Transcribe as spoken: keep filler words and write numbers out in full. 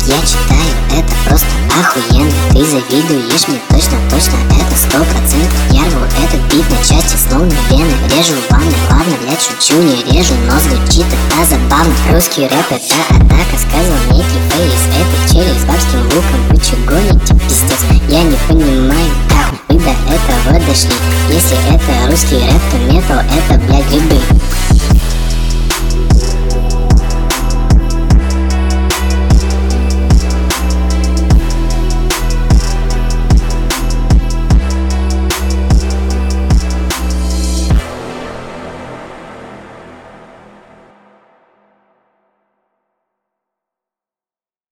я читаю, это просто охуенно. Ты завидуешь мне, точно, точно, это сто процентов. Я рву этот бит на части, словно вены. Режу в ванной, ладно, блядь, шучу, не режу, но звучит это забавно. Русский рэп это атака, сказал некий фейс. Это челик с бабским луком, вы чё гоните, пиздец? Я не понимаю, как вы до этого дошли. Если это русский рэп, то метал это, блядь, грибы.